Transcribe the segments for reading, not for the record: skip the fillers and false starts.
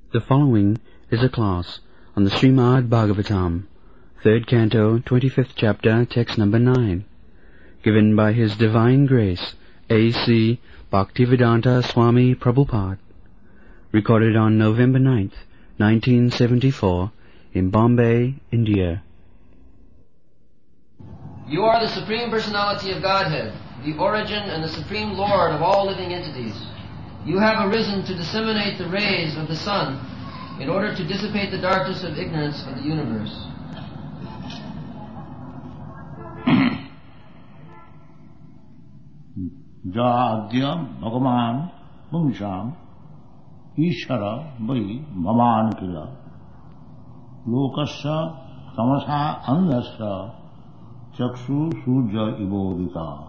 The following is a class on the Srimad Bhagavatam, 3rd Canto, 25th Chapter, Text number 9, given by His Divine Grace, A.C. Bhaktivedanta Swami Prabhupada, recorded on November 9th, 1974, in Bombay, India. You are the Supreme Personality of Godhead, the origin and the Supreme Lord of all living entities. You have arisen to disseminate the rays of the sun in order to dissipate the darkness of ignorance of the universe. Jadya Bhagavan Pumsham Ishara Vai Bhavan Kila Lokasya Tamasa Andasya Chakshu Surja Ibodita.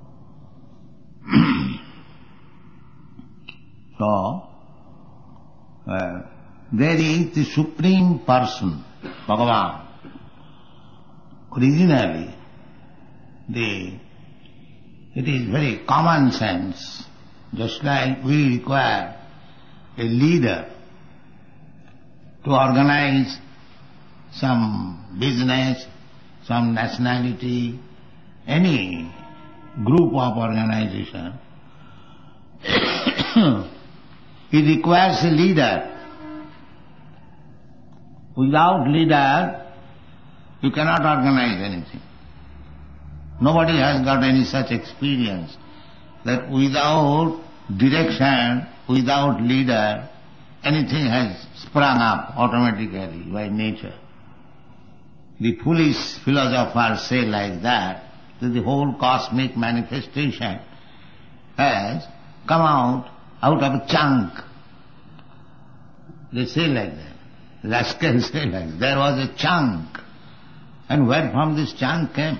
So, there is the Supreme Person, Bhagavan. Originally, it is very common sense, just like we require a leader to organize some business, some nationality, any group of organization. It requires a leader. Without leader, you cannot organize anything. Nobody has got any such experience that without direction, without leader, anything has sprung up automatically by nature. The foolish philosophers say like that the whole cosmic manifestation has come out of a chunk. They say like that. Rascals say like that. There was a chunk. And where from this chunk came?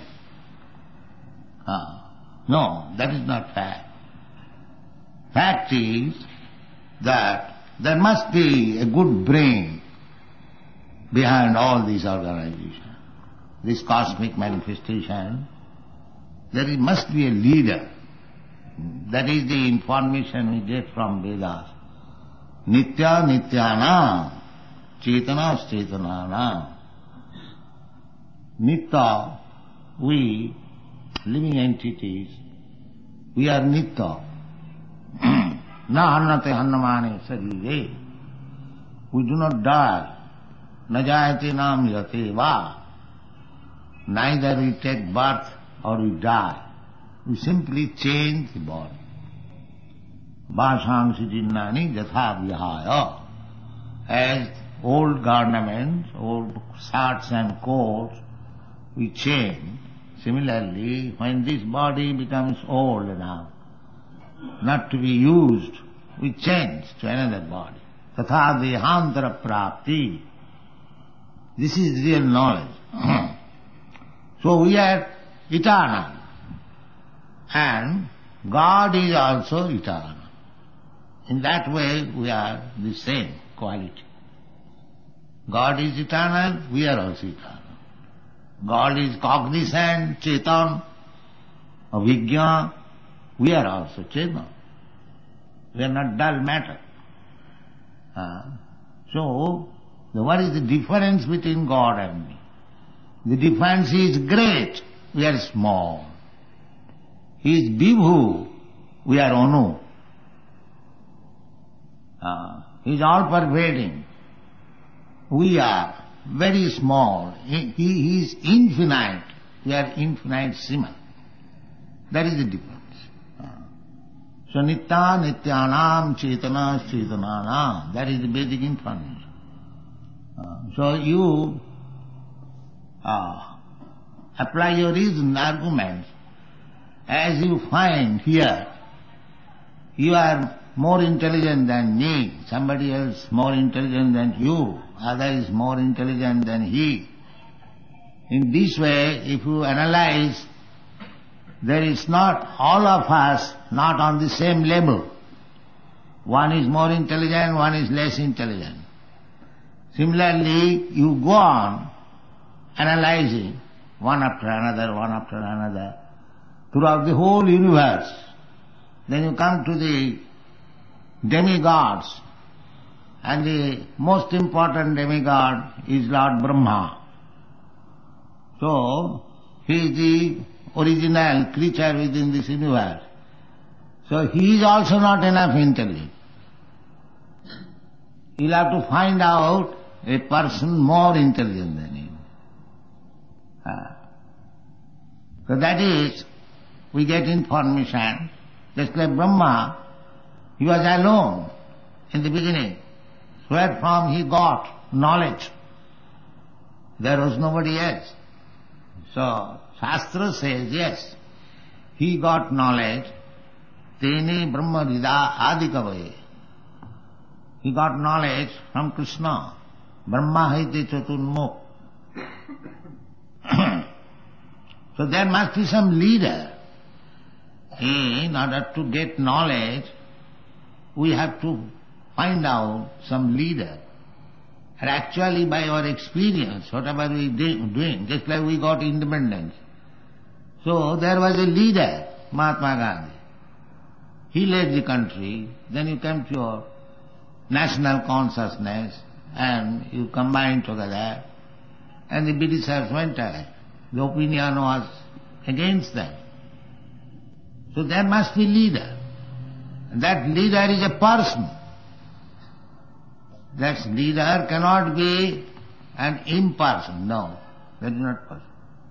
No, that is not fact. Fact is that there must be a good brain behind all these organizations. This cosmic manifestation, there must be a leader. That is the information we get from Vedas. Nitya Nityanam, Chetana Chetananam. Nitya, we, living entities, we are Nitya. Na hannate hannamane sarire. We do not die. Na jayate nam yate va. Neither we take birth or we die. We simply change the body. Vasangsi jinnani jatha vihaya. As old garments, old shirts and coats, we change. Similarly, when this body becomes old enough, not to be used, we change to another body. Tatha dehantara prapti. This is real knowledge. So we are eternal. And God is also eternal. In that way we are the same quality. God is eternal, we are also eternal. God is cognizant, Chetan, Avijna, we are also Chetan. We are not dull matter. So, what is the difference between God and me? The difference is great, we are small. He is Vibhu, we are Anu. He is all-pervading. We are very small. He is infinite. We are infinitesimal. That is the difference. So Nitya Nityanam Chetana Chetananam. That is the basic information. So you apply your reason, arguments, as you find here, you are more intelligent than me, somebody else more intelligent than you, other is more intelligent than he. In this way, if you analyze, there is not all of us not on the same level. One is more intelligent, one is less intelligent. Similarly, you go on analyzing one after another, throughout the whole universe. Then you come to the demigods, and the most important demigod is Lord Brahma. So, he is the original creature within this universe. So he is also not enough intelligent. You'll have to find out a person more intelligent than him. So that is, we get information. Just like Brahma, he was alone in the beginning. Wherefrom he got knowledge. There was nobody else. So, Shastra says, yes, he got knowledge. Tene Brahma Vida Adikavaye. He got knowledge from Krishna. Brahma haite chaturmukh. So there must be some leader. In order to get knowledge, we have to find out some leader. And actually by our experience, whatever we doing, just like we got independence. So there was a leader, Mahatma Gandhi. He led the country, then you came to your national consciousness and you combined together and the Britishers went away. The opinion was against them. So there must be leader. That leader is a person. That leader cannot be an imperson. No, that is not possible.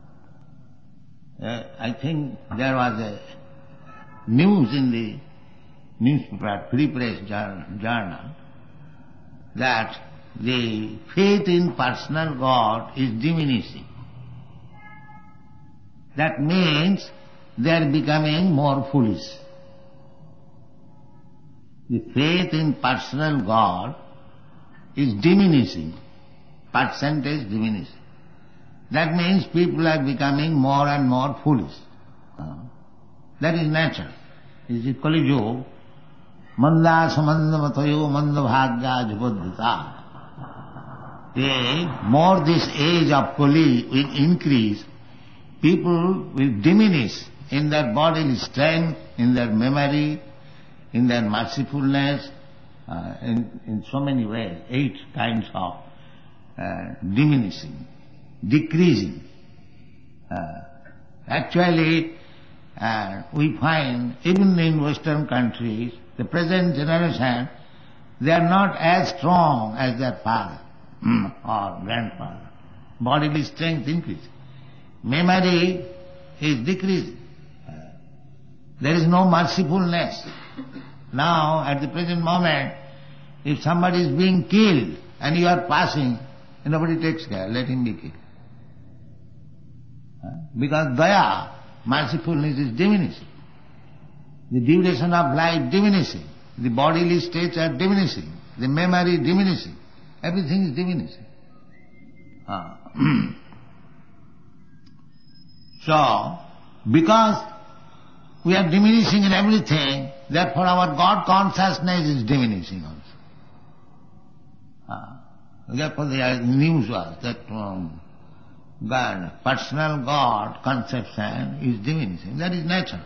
I think there was a news in the newspaper, Free Press journal, that the faith in personal God is diminishing. That means they are becoming more foolish. The faith in personal God is diminishing, percentage diminishing. That means people are becoming more and more foolish. That is nature. This is Kali Yuga. Manda samanda matayo manda bhagya jubadhita. The more this age of Kali will increase, people will diminish in their bodily strength, in their memory, in their mercifulness, in so many ways, 8 kinds of diminishing, decreasing. Actually, we find even in Western countries, the present generation, they are not as strong as their father or grandfather. Bodily strength increases. Memory is decreasing. There is no mercifulness. Now, at the present moment, if somebody is being killed and you are passing, nobody takes care, let him be killed. Because daya, mercifulness is diminishing. The duration of life diminishing. The bodily states are diminishing. The memory diminishing. Everything is diminishing. So, because we are diminishing in everything, therefore our God consciousness is diminishing also. Therefore the news was that God, personal God conception is diminishing. That is natural.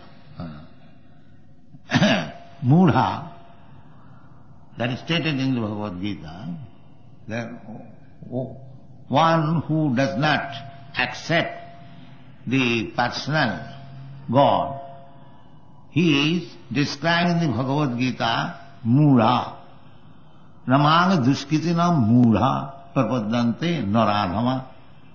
Mudha, that is stated in the Bhagavad Gita, that one who does not accept the personal God, he is described in the Bhagavad Gita, Mudha. Namanga duskitina Mudha prapadante naradhama.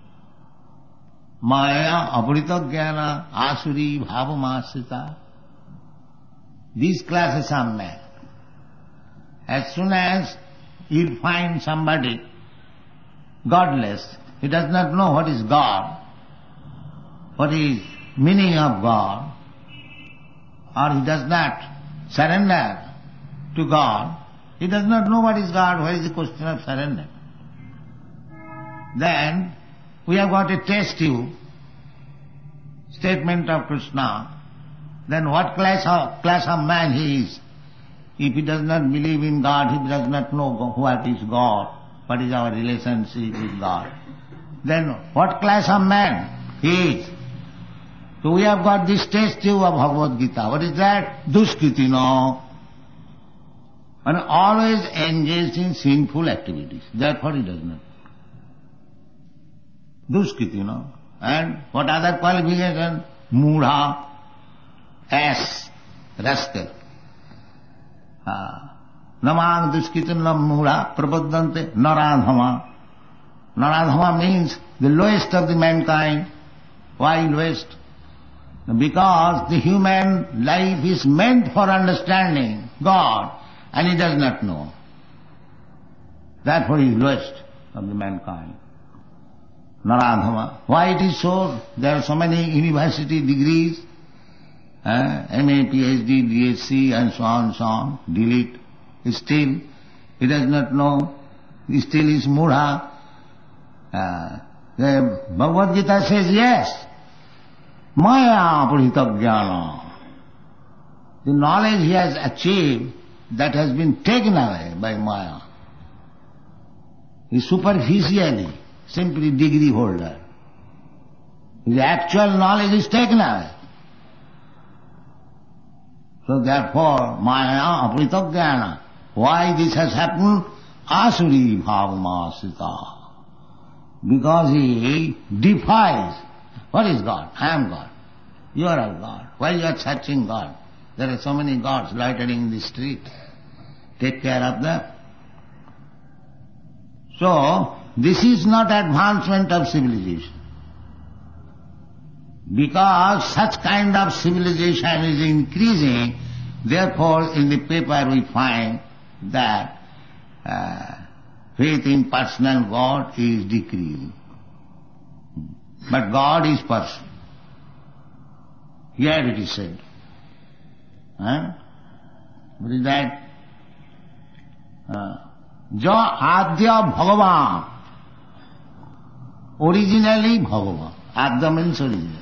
Maya abrita jnana asuri bhavamasita. These classes are men. As soon as you find somebody godless, he does not know what is God, what is meaning of God, or he does not surrender to God, he does not know what is God, what is the question of surrender. Then we have got a test tube, statement of Krishna, then what class of man he is. If he does not believe in God, he does not know what is God, what is our relationship with God, then what class of man he is. So we have got this test tube of Bhagavad Gita. What is that? Duskritino. and always engaged in sinful activities. Therefore he does not. Duskrit, And what other qualification? Mudha, ass, rascal. Namang duskritam nam mudha prapaddante naradhama. Naradhama means the lowest of the mankind. Why lowest? Because the human life is meant for understanding God and he does not know. Therefore he is lowest of the mankind. Naradhama. Why it is so? There are so many university degrees, MA, PhD, DSc and so on, delete. Still, he does not know. Still is mudha. The Bhagavad Gita says, yes, maya purhita jnana. The knowledge he has achieved, that has been taken away by maya. He is superficially, simply degree holder. The actual knowledge is taken away. So therefore, maya aprita jnana. Why this has happened? Asuri bhavamasita. Because he defies. What is God? I am God. You are a God. Why you are searching God? There are so many gods loitering in the street. Take care of them. So, this is not advancement of civilization. Because such kind of civilization is increasing, therefore in the paper we find that faith in personal God is decreasing. But God is person. Here it is said. What is that? Jo Adya Bhagavan. Originally Bhagavan. Adya means original.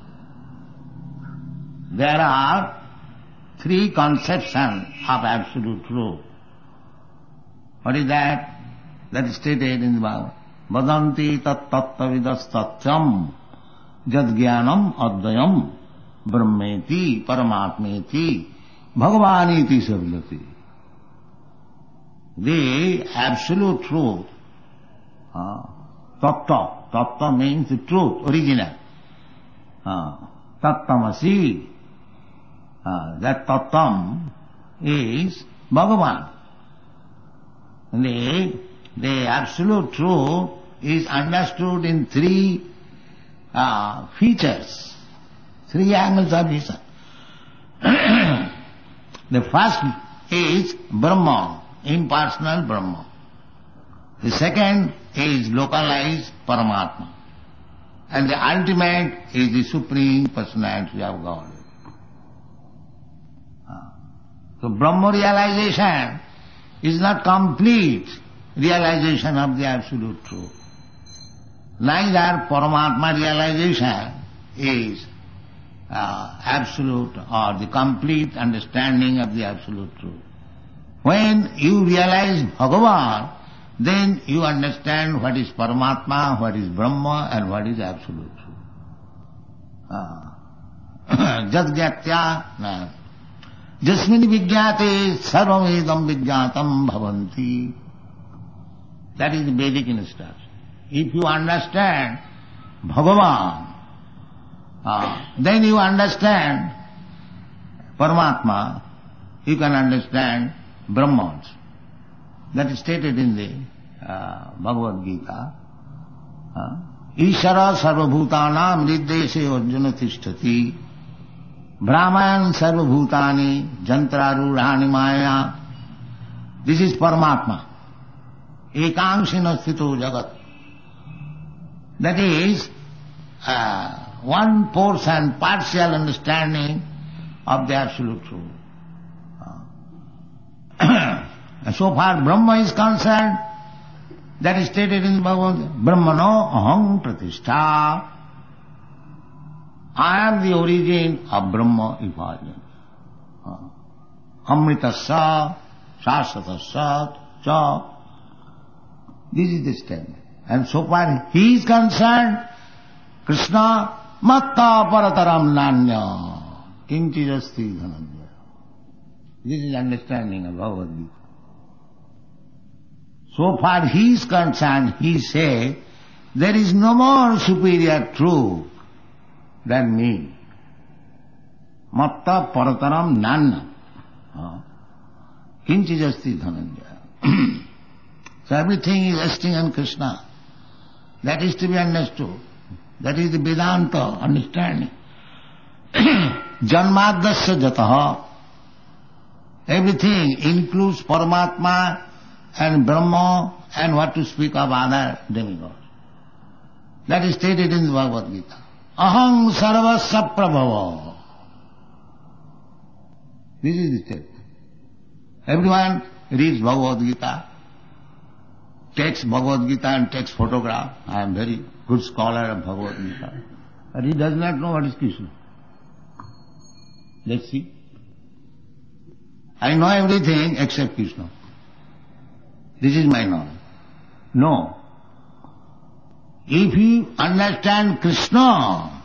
There are three conceptions of absolute truth. What is that? That is stated in the Bhagavad. Vadanti tat tattavidas tatyam jad jnanam advayam brahmeti paramatmeti bhagavaniti savilati. The absolute truth, tattva. Tattva means the truth, original. Tattamasi. That tattam is Bhagavan. The absolute truth is understood in three features, three angles of vision. The first is Brahman, impersonal Brahman. The second is localized Paramatma. And the ultimate is the Supreme Personality of God. So Brahma realization is not complete realization of the absolute truth. Neither Paramatma realization is absolute or the complete understanding of the absolute truth. When you realize Bhagavan, then you understand what is Paramatma, what is Brahma and what is absolute truth. Jadgyatya jasmini vijñāte sarvamedam vijñātam bhavanti. That is the Vedic instruction. If you understand Bhagavan, then you understand Paramatma, you can understand Brahman. That is stated in the Bhagavad Gita. Ishara sarvabhutanam niddeshe arjuna tishtati brahman sarvabhutani jantrarurani maya. This is Paramatma. Ekangsina sthito jagat. That is one portion, partial understanding of the absolute truth. So far Brahma is concerned, that is stated in the Bhagavad Gita, Brahmano aham pratishtha. I am the origin of Brahma effulgence. Amritasya, Shashvatasya, cha. This is the statement. And so far he is concerned, Krishna, matta parataram nanya, kinchijasti dhananjaya. This is understanding of Bhagavad Gita. So far he is concerned, he says, there is no more superior truth than me. Matta parataram nanna. Kinchi jasti dhananjaya. So everything is resting on Krishna. That is to be understood. That is the Vedanta understanding. Janmadasya jataha. Everything includes Paramatma and Brahma and what to speak of other demigods. That is stated in the Bhagavad Gita. Aham sarvasya prabhava. This is the statement. Everyone reads Bhagavad Gita, takes Bhagavad Gita and takes photograph. I am very good scholar of Bhagavad Gita. But he does not know what is Krishna. Let's see. I know everything except Krishna. This is my knowledge. No. If you understand Krishna,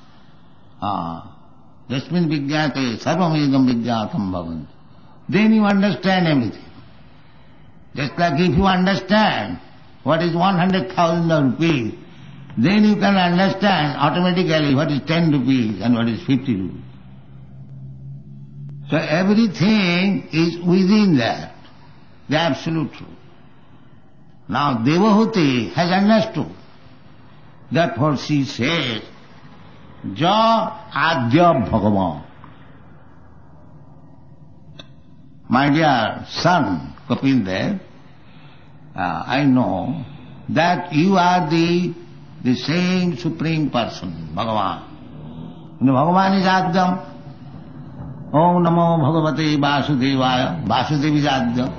Jasmin Vijnate, Sarvam Idam Vijnatam Bhavanti, then you understand everything. Just like if you understand what is 100,000 rupees, then you can understand automatically what is 10 rupees and what is 50 rupees. So everything is within that, the absolute truth. Now Devahuti has understood. Therefore she says, Ja Adya Bhagavan. My dear son Kapildev, I know that you are the same Supreme Person, Bhagavan. And Bhagavan is Adyam. Om Namo Bhagavate Vasudevaya. Vasudeva is Adyam.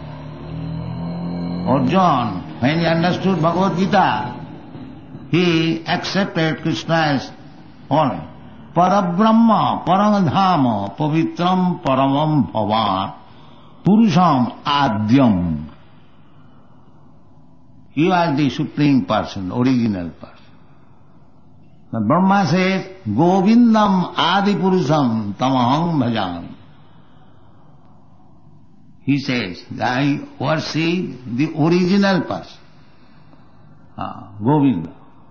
Arjuna, when he understood Bhagavad Gita, he accepted Krishna as one. Parabrahma, Paramadhama, Pavitram, Paramam Bhavan, Purusham Adyam. You are the Supreme Person, original person. The Brahma says, Govindam Adi Purusham Tamaham Bhajan. He says, I worship the original person, Govinda.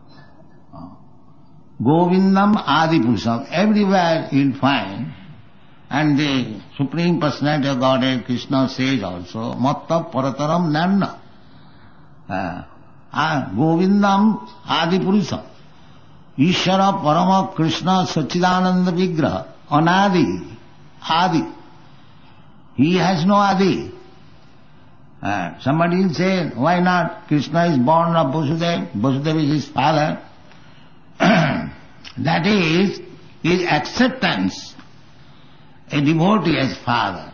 Govindam Adi Purusham. Everywhere you'll find, and the Supreme Personality of Godhead, Krishna says also, Matta Parataram Nanna. Govindam Adi Purusham. Ishvara Parama Krishna Sachidananda Vigraha. Anadi. Adi. He has no Adi. Somebody will say, why not? Krishna is born of Vasudeva. Vasudeva is his father. That is his acceptance. A devotee as father.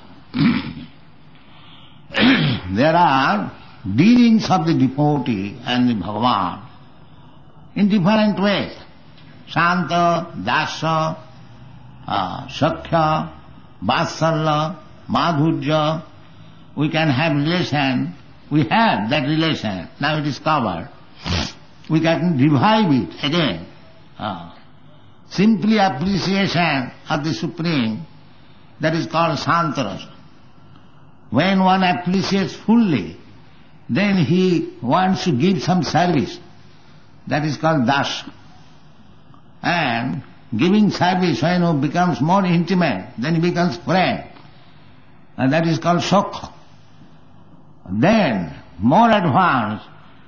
There are dealings of the devotee and the Bhagavan in different ways. Shanta, Dasa, Sakhya, Vatsalya, Madhurya. We can have relation. We have that relation. Now it is covered. We can revive it again. Simply appreciation of the Supreme, that is called Santarasa. When one appreciates fully, then he wants to give some service. That is called Dasa. And giving service, when one becomes more intimate, then he becomes friend. And that is called Sokha. Then, more advanced,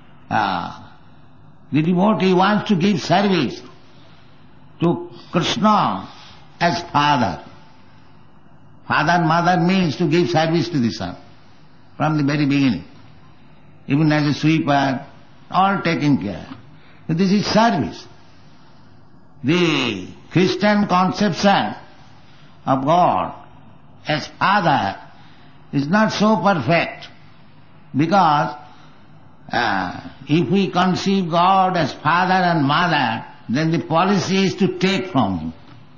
the devotee wants to give service to Krishna as father. Father and mother means to give service to the son from the very beginning. Even as a sweeper, all taken care. This is service. The Christian conception of God as father is not so perfect, because if we conceive God as father and mother, then the policy is to take from him.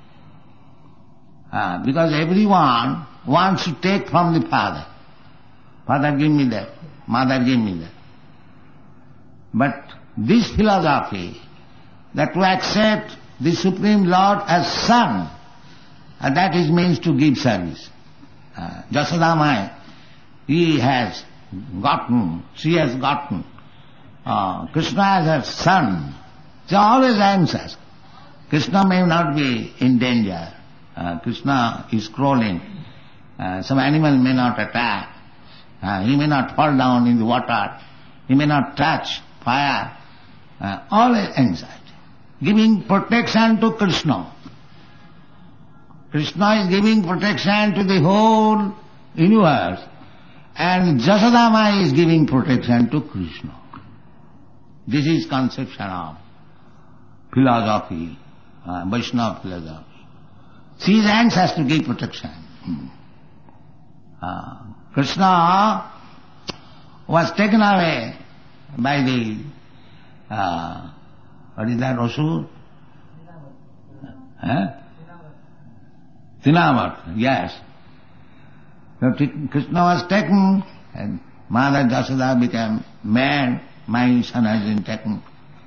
Because everyone wants to take from the father. Father, give me that. Mother, give me that. But this philosophy, that to accept the Supreme Lord as son, that is means to give service. Jasodamai, he has gotten, she has gotten Krishna as her son. She is always anxious. Krishna may not be in danger. Krishna is crawling. Some animal may not attack. He may not fall down in the water. He may not touch fire. Always anxiety. Giving protection to Krishna. Krishna is giving protection to the whole universe, and Jasodama is giving protection to Krishna. This is conception of philosophy, Vaishnava philosophy. She is anxious to give protection. Krishna was taken away by the, what is that, Asur? Tinavat, yes. So Krishna was taken, and Mother Jasoda became mad, my son has been taken.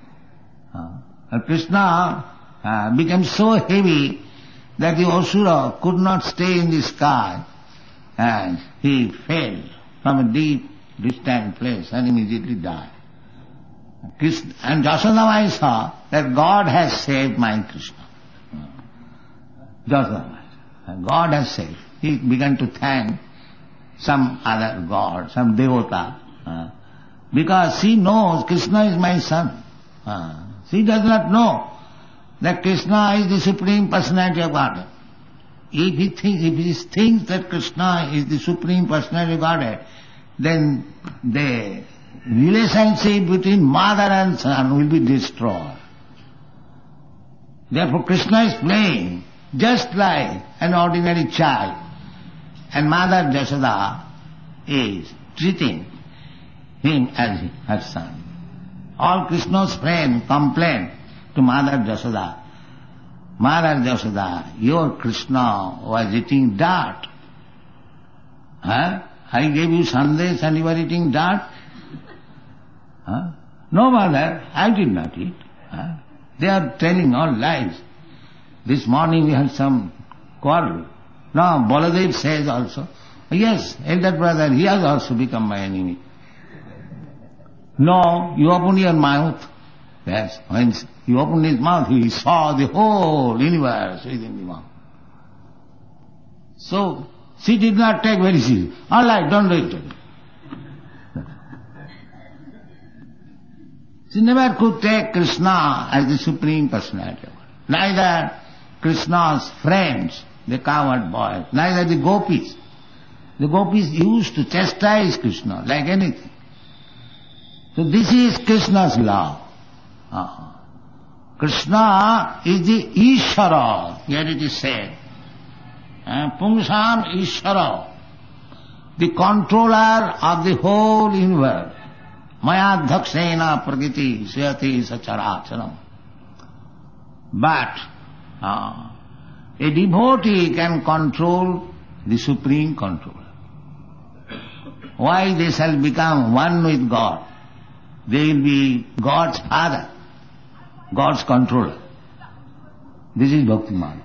Krishna became so heavy that the Asura could not stay in the sky, and he fell from a deep, distant place and immediately died. And Jasodamai saw that God has saved my Krishna. Jasodamai. God has saved. He began to thank some other god, some devata, because she knows Krishna is my son. She does not know that Krishna is the Supreme Personality of Godhead. If he thinks that Krishna is the Supreme Personality of Godhead, then the relationship between mother and son will be destroyed. Therefore Krishna is playing just like an ordinary child, and Mother Jasoda is treating him as her son. All Krishna's friends complain to Mother Jasoda, Mother Jasoda, your Krishna was eating dirt. I gave you sandesh and you were eating dirt? No, mother, I did not eat. They are telling all lies. This morning we had some quarrel. Now Baladev says also, yes, elder brother, he has also become my enemy. No, you open your mouth. Yes, when he opened his mouth, he saw the whole universe within the mouth. So, she did not take very seriously. All right, don't do it. She never could take Krishna as the Supreme Personality. Neither Krishna's friends, the cowherd boys, neither the gopis. The gopis used to chastise Krishna like anything. So this is Krishna's love. Krishna is the Ishvara, here it is said. Pungsam Ishvara, the controller of the whole universe. Maya dhakshena prakriti suyati sacharacharam. But a devotee can control the Supreme Controller. Why they shall become one with God? They will be God's father, God's controller. This is Bhakti Marga.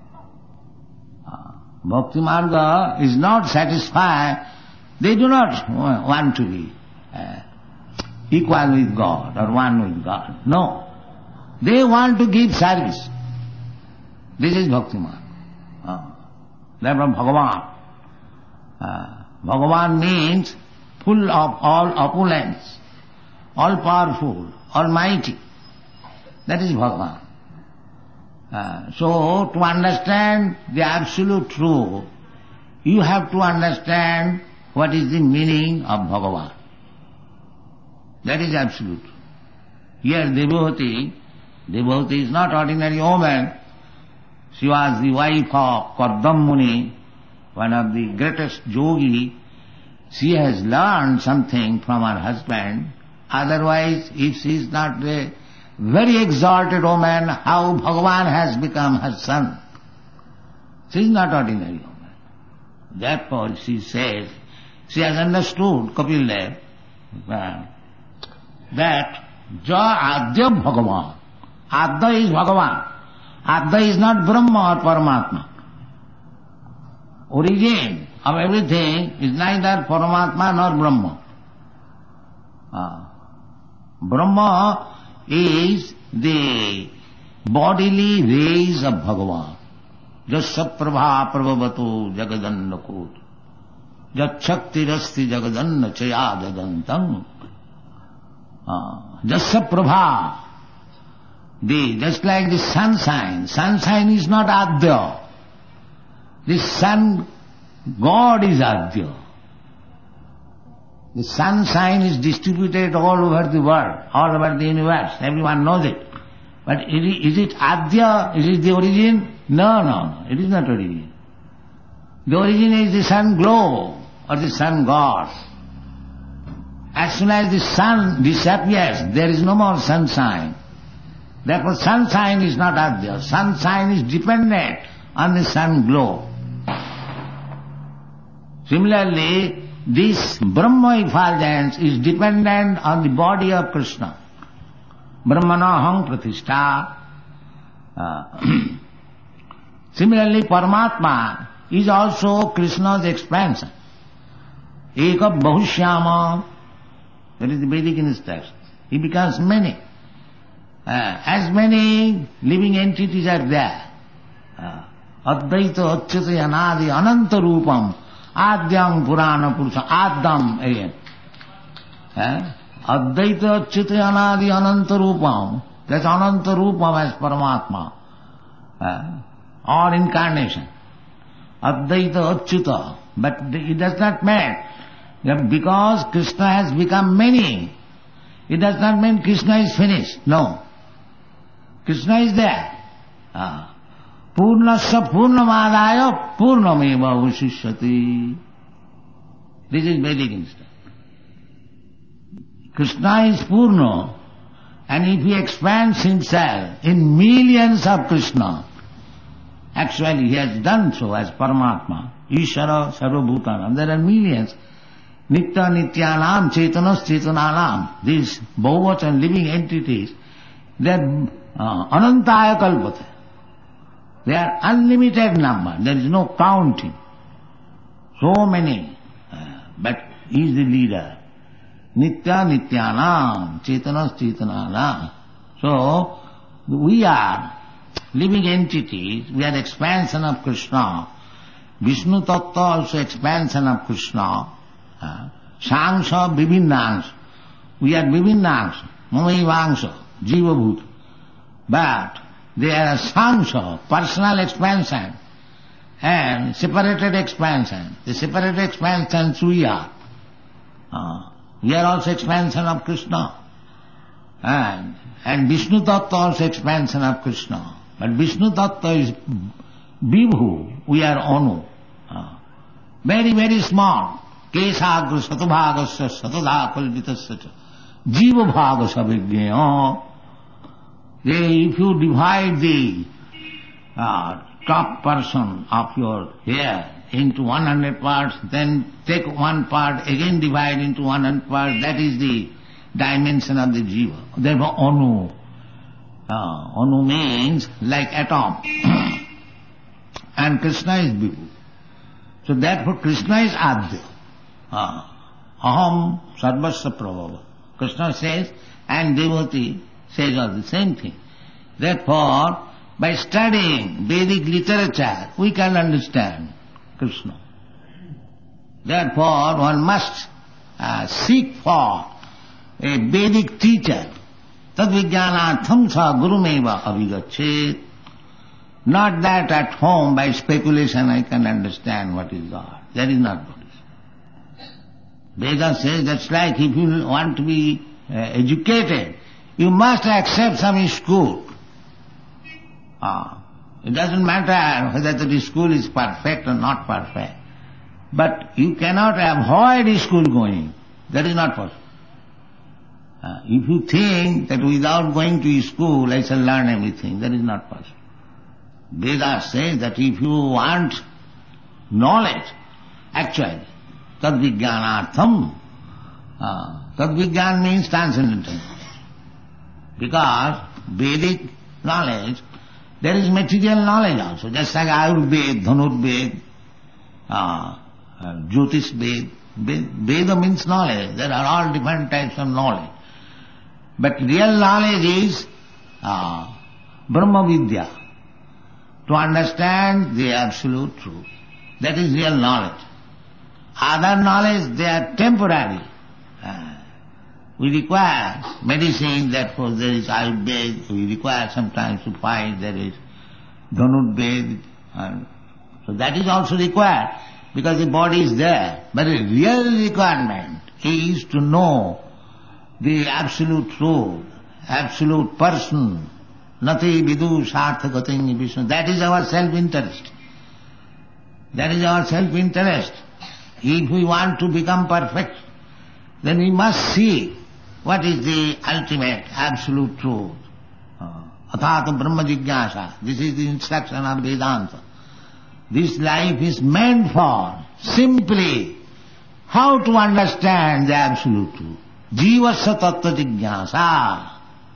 Bhakti Marga is not satisfied. They do not want to be equal with God or one with God. No. They want to give service. This is Bhakti Marga. Therefore Bhagavan. Bhagavan means full of all opulence, all powerful, almighty. That is Bhagavan. So to understand the absolute truth, you have to understand what is the meaning of Bhagavan. That is absolute. Here Devavati is not ordinary woman. She was the wife of Kardam Muni, one of the greatest yogi. She has learned something from her husband. Otherwise, if she is not a very exalted woman, how Bhagavan has become her son? She is not ordinary woman. Therefore, she says, she has understood, Kapil Dev, that Ja Adya Bhagavan. Adya is Bhagavan. Adya is not Brahma or Paramatma. Origin of everything is neither Paramatma nor Brahma. Brahma is the bodily rays of Bhagavan. Jasya prabha prabhavato jagadannakot. Jat shakti rasti jagadanna chaya jagantam. Jasya prabha. Just like the sunshine. Sunshine is not Adya. The sun God is Adya. The sunshine is distributed all over the world, all over the universe. Everyone knows it. But is it Adya? Is it the origin? No. It is not origin. The origin is the sun glow or the sun god. As soon as the sun disappears, there is no more sunshine. Therefore sunshine is not Adya. Sunshine is dependent on the sun glow. Similarly, this Brahma effulgence is dependent on the body of Krishna. Brahmanaham pratishtha. Similarly, Paramatma is also Krishna's expansion. Eka bahushyama, that is the Vedic instruction. He becomes many. As many living entities are there. Advaita achyata anadi ananta rupam. Adyam Purana Purusha, Adyam again. Advaita Achyuta Anadi Ananta Rupam. That's Ananta Rupam as Paramatma. Or incarnation. Advaita Achyuta. But it does not mean that because Krishna has become many, it does not mean Krishna is finished. No. Krishna is there. Purnasya Purnamadaya Purnameva Vasishyati. This is Vedic instruction. Krishna is Purna, and if he expands himself in millions of Krishna, actually he has done so as Paramatma, Ishara Sarvabhutanam. There are millions. Nitya Nityanam Chetanas Chetananam. These Bhuvats living entities, they are Anantaya Kalpate. They are unlimited number. There is no counting. So many. But he is the leader. Nitya Nityanam, Chetanas Chetananam. So, we are living entities. We are expansion of Krishna. Vishnu Tattva also expansion of Krishna. Sangsha Vibhinnangsha. We are Vibhinnangsha. Mamaivangsha. Jiva Bhuta. But they are a sangsha, personal expansion, and separated expansion. The separated expansions we are. We are also expansion of Krishna. And Vishnu Tattva also expansion of Krishna. But Vishnu Tattva is Vibhu, we are Anu. Very, very small. Kesagra Satubhagasya Satudha Kalpitasya Jiva Bhagasya Vigneya. If you divide the top portion of your hair into 100 parts, then take one part, again divide into 100 parts, that is the dimension of the jiva. Therefore, Anu. Anu means like atom. And Krishna is Vibhu. So therefore Krishna is Adya. Aham sarvasya prabhava. Krishna says, and devotee says all the same thing. Therefore, by studying Vedic literature, we can understand Krishna. Therefore, one must seek for a Vedic teacher. Tadvijnanatham sa gurumeva avigachet. Not that at home by speculation I can understand what is God. That is not what is. Veda says that's like if you want to be educated, you must accept some school. It doesn't matter whether the school is perfect or not perfect. But you cannot avoid school going. That is not possible. If you think that without going to school I shall learn everything, that is not possible. Veda says that if you want knowledge, actually, tadvijnanatham, tadvijnan means transcendental. Because Vedic knowledge, there is material knowledge also, just like Ayurveda, Dhanurveda, Jyotish Ved, Veda means knowledge. There are all different types of knowledge. But real knowledge is Brahma Vidya. To understand the absolute truth. That is real knowledge. Other knowledge, they are temporary. We require medicine, therefore there is Ayurveda. We require sometimes to find there is Dhanurveda. So that is also required because the body is there. But the real requirement is to know the absolute truth, absolute person. Nati vidu sarthagating vishnu. That is our self-interest. That is our self-interest. If we want to become perfect, then we must see what is the ultimate, absolute truth. Athata Brahma Jigyasa. This is the instruction of Vedanta. This life is meant for simply how to understand the absolute truth. Jivasya tattva jigyasa.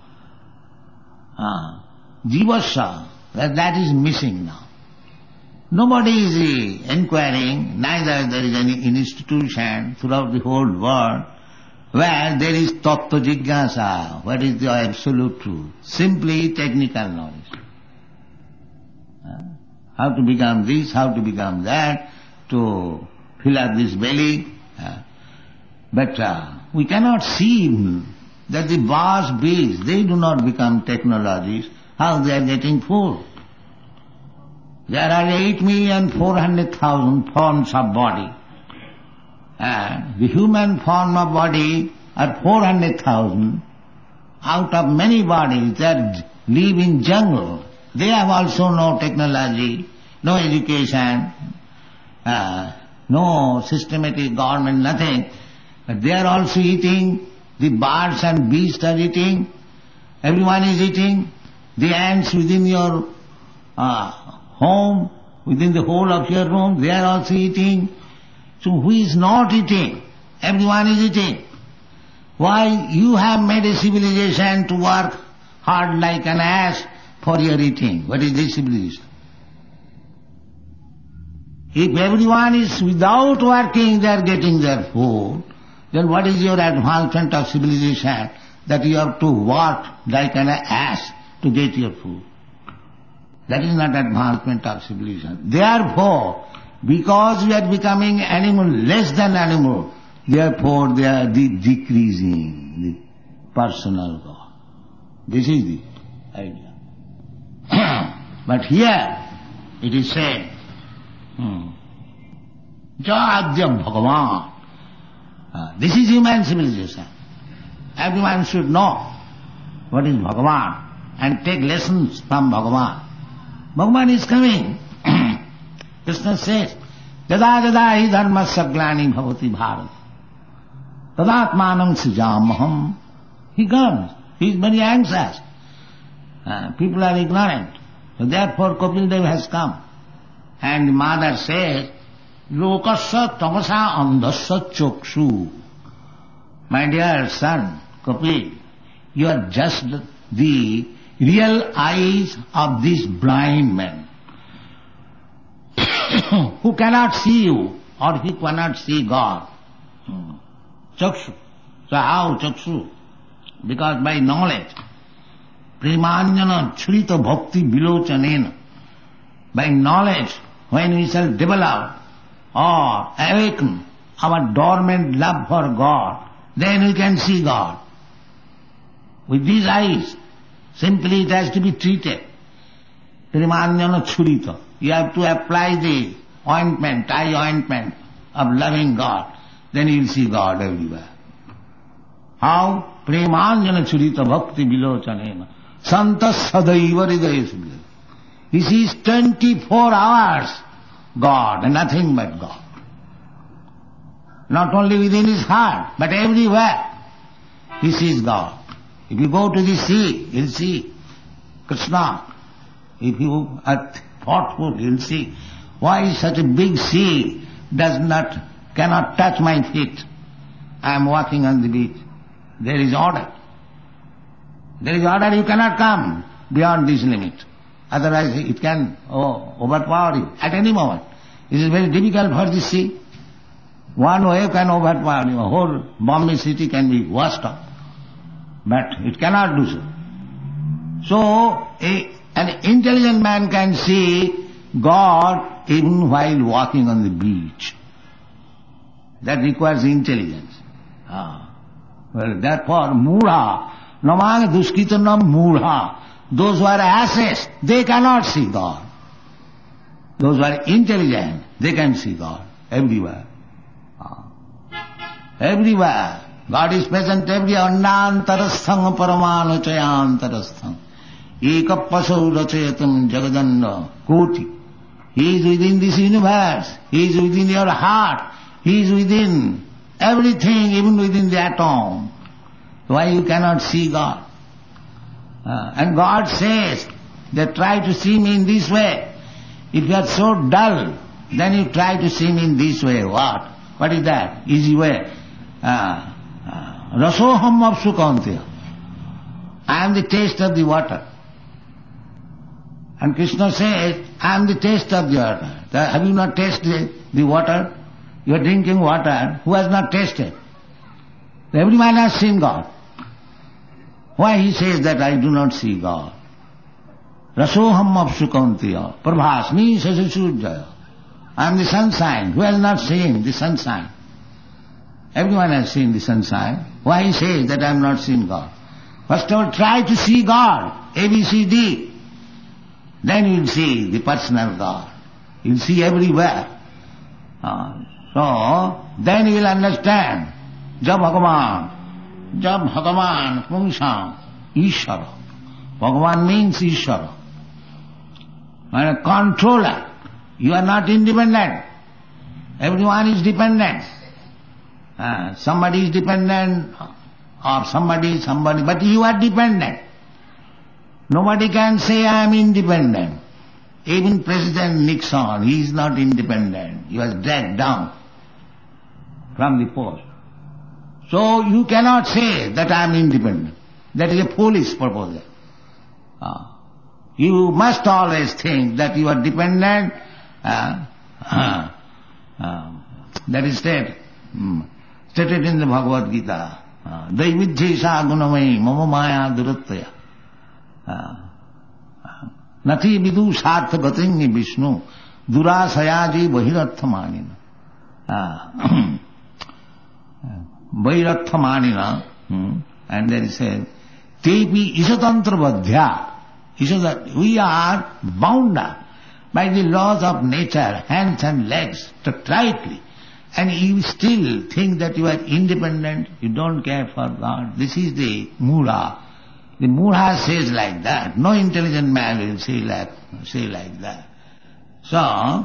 Jivasya, that is missing now. Nobody is inquiring, neither there is any institution throughout the whole world where there is tattva jigyasa, what is the absolute truth. Simply technical knowledge. How to become this, how to become that, to fill up this belly. But we cannot see that the vast beasts, they do not become technologies, how they are getting food. There are 8,400,000 forms of body. The human form of body are 400,000. Out of many bodies that live in jungle, they have also no technology, no education, no systematic government, nothing. But they are also eating. The birds and beasts are eating. Everyone is eating. The ants within your home, within the whole of your room, they are also eating. So who is not eating? Everyone is eating. Why? You have made a civilization to work hard like an ass for your eating. What is this civilization? If everyone is without working, they are getting their food, then what is your advancement of civilization that you have to work like an ass to get your food? That is not advancement of civilization. Therefore, because we are becoming animal, less than animal, therefore they are decreasing the personal God. This is the idea. But here it is said, Jadya Bhagavan. This is human civilization. Everyone should know what is Bhagavan and take lessons from Bhagavan. Bhagavan is coming. Krishna says, Jada jada hi dharmasya glani bhavati bharat. Tadatmanam srijamaham. He comes. He is very anxious. People are ignorant. So therefore Kapil Dev has come. And the mother says, Lokasya tamasa andhasya chokshu. My dear son, Kapil, you are just the real eyes of this blind man who cannot see you or he cannot see God. Chakshu. So how Chakshu? Because by knowledge, Premanjana Churita Bhakti Vilochanena, by knowledge, when we shall develop or awaken our dormant love for God, then we can see God. With these eyes, simply it has to be treated. Premanjana Churita. You have to apply the ointment, eye ointment of loving God. Then you will see God everywhere. How? Premanjana Churita Bhakti Vilochanena. Santa Sadaiva Hridaya. He sees 24 hours God and nothing but God. Not only within his heart, but everywhere he sees God. If you go to the sea, you'll see Krishna. If you are thoughtful, you'll see why such a big sea cannot touch my feet. I am walking on the beach. There is order. There is order, you cannot come beyond this limit. Otherwise it can overpower you at any moment. It is very difficult for the sea. One wave can overpower you. Whole Bombay city can be washed up. But it cannot do so. So, an intelligent man can see God even while walking on the beach. That requires intelligence. Well, therefore, mudha, namang duskitanam mudha. Those who are asses, they cannot see God. Those who are intelligent, they can see God everywhere. Everywhere. God is present everywhere. Annantarastham paramanochayantarastham. Ekapasau rachayatam jagadanda koti. He is within this universe. He is within your heart. He is within everything, even within the atom. Why you cannot see God? And God says that try to see me in this way. If you are so dull, then you try to see me in this way. What? What is that? Easy way. Rasoham apsukantya. I am the taste of the water. And Krishna says, I am the taste of the water. Have you not tasted the water? You are drinking water. Who has not tasted? Everyone has seen God. Why he says that I do not see God? Rasoham apsukantya. Prabhasmi sasasujaya. I am the sunshine. Who has not seen the sunshine? Everyone has seen the sunshine. Why he says that I am not seen God? First of all, try to see God. ABCD. Then you will see the personal God. You will see everywhere. So, then you will understand. Jab Bhagavan Pungsam Ishvara. Bhagavan means Ishvara. And a controller. You are not independent. Everyone is dependent. Somebody is dependent or somebody, but you are dependent. Nobody can say I am independent. Even President Nixon, he is not independent. He was dragged down from the post. So you cannot say that I am independent. That is a foolish proposal. You must always think that you are dependent. That is stated in the Bhagavad Gita. Daividhyesha gunamai mama maya durattaya. Nati vidu sartha gatingi Vishnu durasayaji vahirathamanina. Vahirathamanina. And there is a tepi isatantra vadhya. We are bound up by the laws of nature, hands and legs, tightly. And you still think that you are independent, you don't care for God. This is the mudha. The mudha says like that. No intelligent man will say like that. So,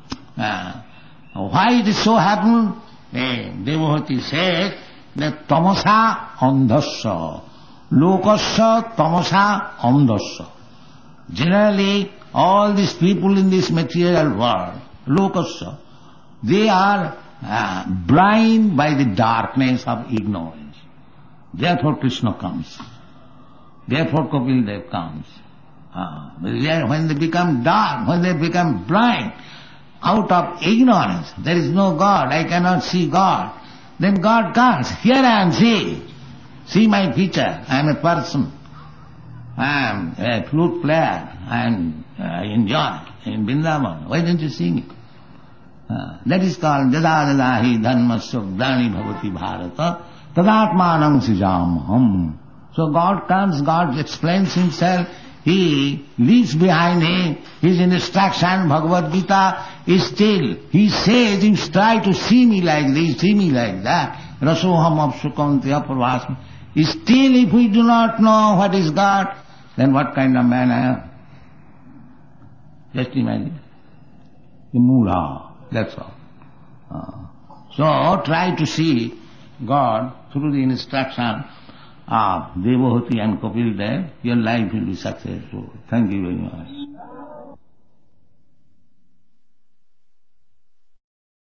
why it is so happened? Devahati said that tamasa andhasya, lokasya tamasa andhasya. Generally, all these people in this material world, lokasya, they are blind by the darkness of ignorance. Therefore Krishna comes. Therefore Kapil Dev comes. When they become dark, when they become blind, out of ignorance, there is no God, I cannot see God, then God comes. Here I am, see my feature, I am a person, I am a flute player, I enjoy in Vrindavan. Why don't you sing it? That is called Jadadadahi dhanmasya dani bhavati bharata tadatmanam sijamaham. So God comes, God explains himself, he leaves behind him his instruction, Bhagavad Gita is still. He says, you try to see me like this, see me like that. Rasoham apsukantya pravasmi. Still if we do not know what is God, then what kind of man I am? Just imagine. The mudha. That's all. So try to see God through the instruction of Devahati and Kapil Dev. Your life will be successful. Thank you very much.